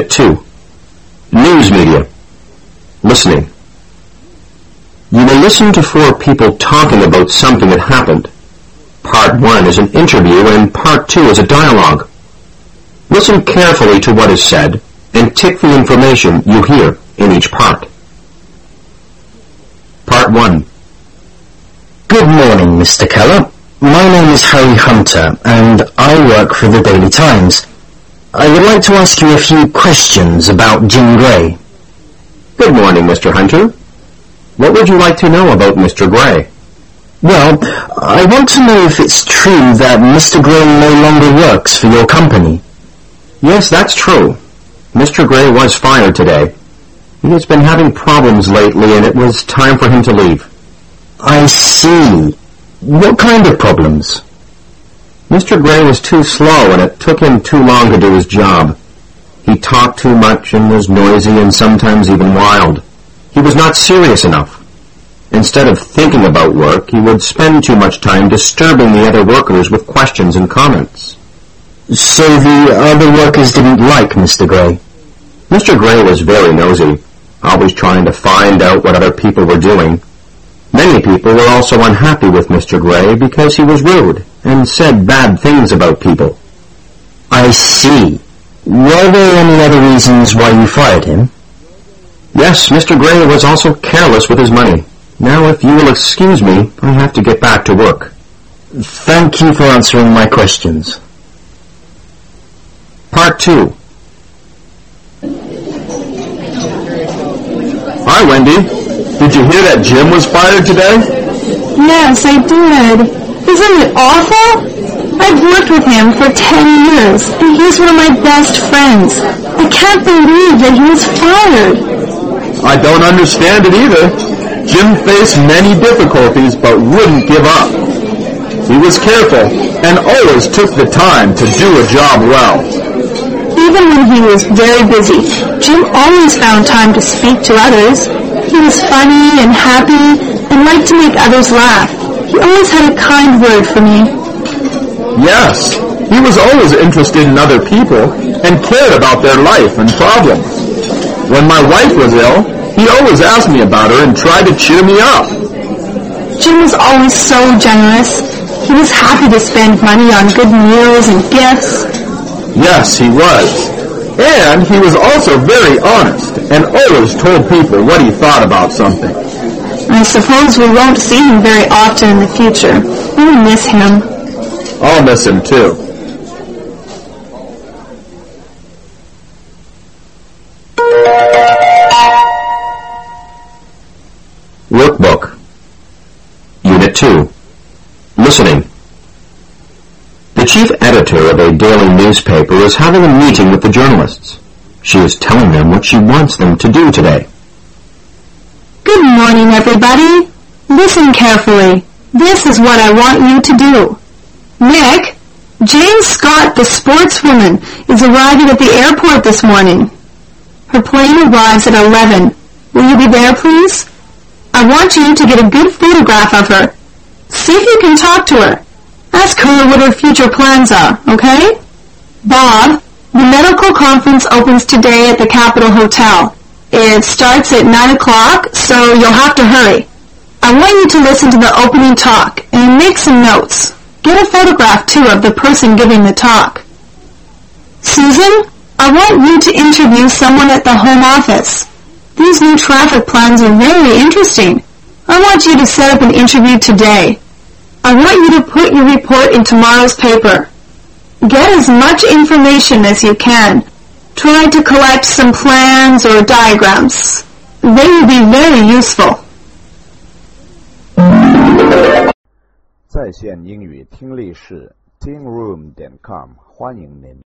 Unit 2. News Media. Listening. You may listen to 4 people talking about something that happened. Part 1 is an interview and Part 2 is a dialogue. Listen carefully to what is said and tick the information you hear in each part. Part 1. Good morning, Mr. Keller. My name is Harry Hunter, and I work for the Daily Times. I would like to ask you a few questions about Jim Gray. Good morning, Mr. Hunter. What would you like to know about Mr. Gray? Well, I want to know if it's true that Mr. Gray no longer works for your company. Yes, that's true. Mr. Gray was fired today. He has been having problems lately, and it was time for him to leave. I see. What kind of problems? Mr. Gray was too slow, and it took him too long to do his job. He talked too much and was noisy and sometimes even wild. He was not serious enough. Instead of thinking about work, he would spend too much time disturbing the other workers with questions and comments. So the other workers didn't like Mr. Gray? Mr. Gray was very nosy, always trying to find out what other people were doing. Many people were also unhappy with Mr. Gray because he was rude and said bad things about people. I see. Were there any other reasons why you fired him? Yes, Mr. Gray was also careless with his money. Now, if you will excuse me, I have to get back to work. Thank you for answering my questions. Part 2. Hi, Wendy. Did you hear that Jim was fired today? Yes, I did. Isn't it awful? I've worked with him for 10 years, and he's one of my best friends. I can't believe that he was fired. I don't understand it either. Jim faced many difficulties but wouldn't give up. He was careful and always took the time to do a job well. Even when he was very busy, Jim always found time to speak to others. He was funny and happy and liked to make others laugh. He always had a kind word for me. Yes, he was always interested in other people and cared about their life and problems. When my wife was ill, he always asked me about her and tried to cheer me up. Jim was always so generous. He was happy to spend money on good meals and gifts. Yes, he was. And he was also very honest and always told people what he thought about something. I suppose we won't see him very often in the future. We'll miss him. I'll miss him too. Workbook. Unit 2. Listening. The chief editor of a daily newspaper is having a meeting with the journalists. She is telling them what she wants them to do today. Good morning, everybody. Listen carefully. This is what I want you to do. Nick, Jane Scott, the sportswoman, is arriving at the airport this morning. Her plane arrives at 11. Will you be there, please? I want you to get a good photograph of her. See if you can talk to her. Ask her what her future plans are, okay? Bob, the medical conference opens today at the Capitol Hotel. It starts at 9 o'clock, so you'll have to hurry. I want you to listen to the opening talk and make some notes. Get a photograph, too, of the person giving the talk. Susan, I want you to interview someone at the home office. These new traffic plans are very interesting. I want you to set up an interview today. I want you to put your report in tomorrow's paper. Get as much information as you can. Try to collect some plans or diagrams. They will be very useful. 在线英语听力室 tingroom.com 欢迎您。